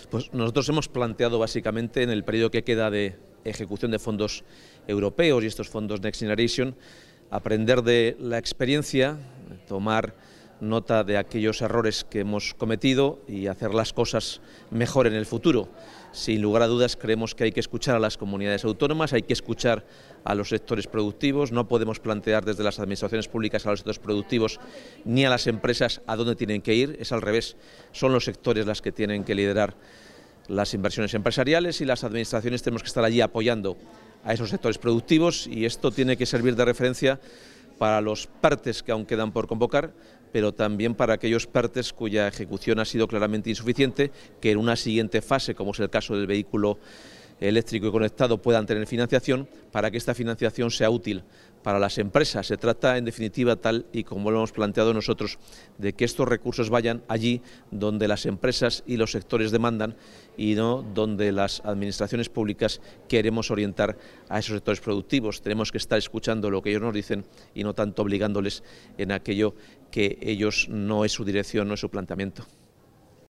Pues nosotros hemos planteado básicamente en el periodo que queda de ejecución de fondos europeos y estos fondos Next Generation, aprender de la experiencia, tomar nota de aquellos errores que hemos cometido y hacer las cosas mejor en el futuro. Sin lugar a dudas creemos que hay que escuchar a las comunidades autónomas, hay que escuchar a los sectores productivos, no podemos plantear desde las administraciones públicas a los sectores productivos ni a las empresas a dónde tienen que ir, es al revés, son los sectores las que tienen que liderar las inversiones empresariales y las administraciones tenemos que estar allí apoyando a esos sectores productivos y esto tiene que servir de referencia para los PERTEs que aún quedan por convocar, pero también para aquellos PERTEs cuya ejecución ha sido claramente insuficiente, que en una siguiente fase, como es el caso del vehículo eléctrico y conectado, puedan tener financiación, para que esta financiación sea útil para las empresas. Se trata, en definitiva, tal y como lo hemos planteado nosotros, de que estos recursos vayan allí donde las empresas y los sectores demandan y no donde las administraciones públicas queremos orientar a esos sectores productivos. Tenemos que estar escuchando lo que ellos nos dicen y no tanto obligándoles en aquello que ellos no es su dirección, no es su planteamiento.